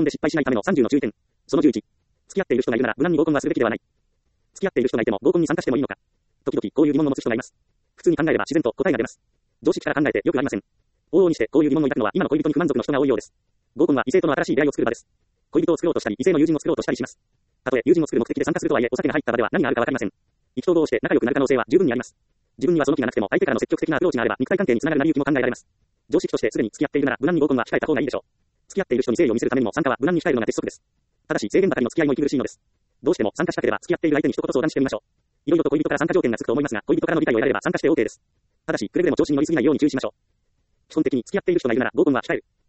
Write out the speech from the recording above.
で失敗しないための30の注意点。その11。付き合っている人がいるなら無難に合コンはするべきではない。付き合っている人がいても合コンに参加してもいいのか。時々こういう疑問を持つ人がいます。普通に考えれば自然と答えが出ます。常識から考えてよくありません。往々にしてこういう疑問を抱くのは今の恋人に不満足の人が多いようです。合コンは異性との新しい出会いを作る場です。恋人を作ろうとしたり異性の友人を作ろうとしたりします。たとえ友人を作る目的で参加するとはいえお酒が入った場では何があるかわかりません。意気投合をして仲良くなる可能性は十分にあります。自分にはその気がなくても相手からの積極的なアプローチがあれば肉体関係につながる成り行きも考えられます。常識としてすでに付き合っているなら無難に合コンは控えた方がいいでしょう。付き合っている人に誠意を見せるためにも参加は無難に控えるのが鉄則です。ただし制限ばかりの付き合いも息苦しいのです。どうしても参加したければ付き合っている相手に一言相談してみましょう。いろいろと恋人から参加条件がつくと思いますが、恋人からの理解を得られれば参加して OK です。ただしくれぐれも調子に乗りすぎないように注意しましょう。基本的に付き合っている人がいるなら合コンは控える。